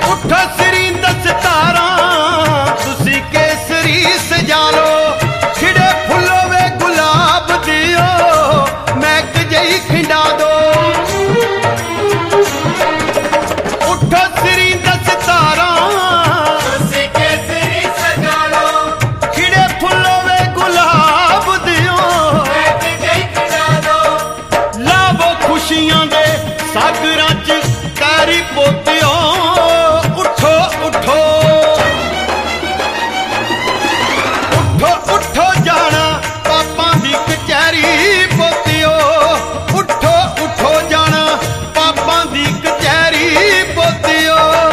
उठो श्री दस्तारा तुसी केसरी सजा लो खिड़े फुलो वे गुलाब दियो महक जई खिंडा दो। उठो श्री दस्तारा तुसी केसरी सजा लो खिड़े फुलो वे गुलाब दियो महक जई खिंडा दो। लावो खुशियां दे सागरां च तारी पोतियो उठो उठो उठो उठो जाना पापां दी कचहरी पोतियो उठो उठो जाना पापां दी कचहरी पोतियो।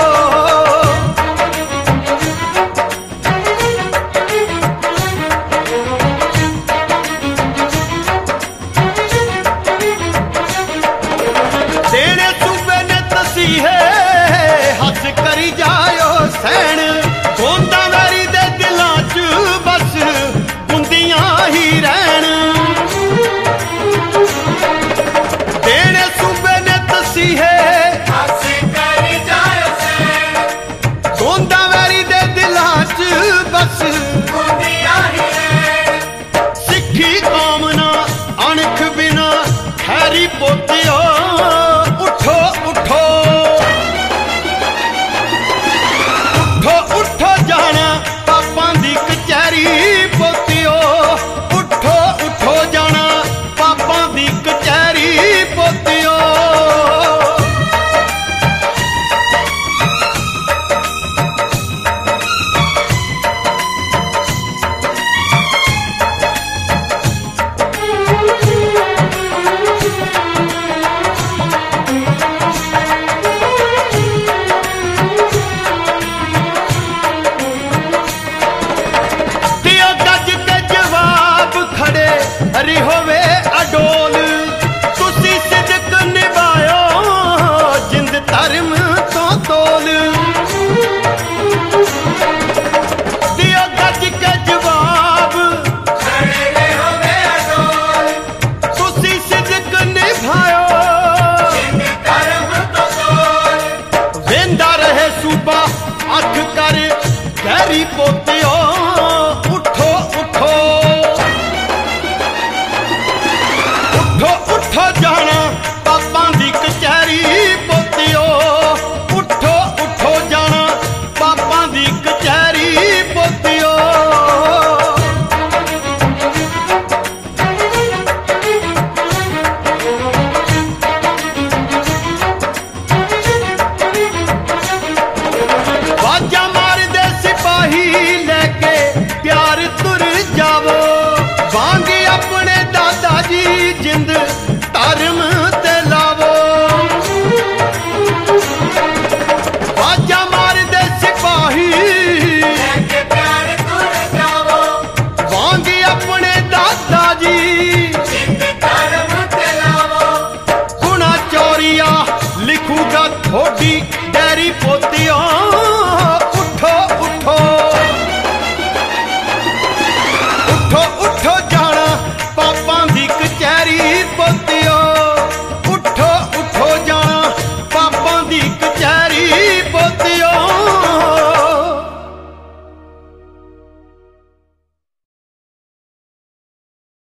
तेरे सूबे ने तसीहे हस करी जायो सैन गोंदा वैरी दे दिलां च बस बुंदियां ही रहन। तेरे सूबे ने तसीहे हस करी जायो सैन गोंदा वैरी दे दिलां च बस बुंदियां ही रहन। सिक्खी कौम ना अणख बिना खैरी पोतियो उठो उठो उठो उठो जाना पापां दी कचहरी पोतियो उठो उठो जाना पापां दी कचहरी पोतियो। दियो गज के जवाब खड़े हरी होवे अडोल तुसी सिदक निभायो जिंद धर्म तो तोल। दियो गज के जवाब खड़े होवे अडोल तुसी सिदक निभायो जिंद धर्म तो तोल। वेंदा रहे सूबा अख कर गहरी पोत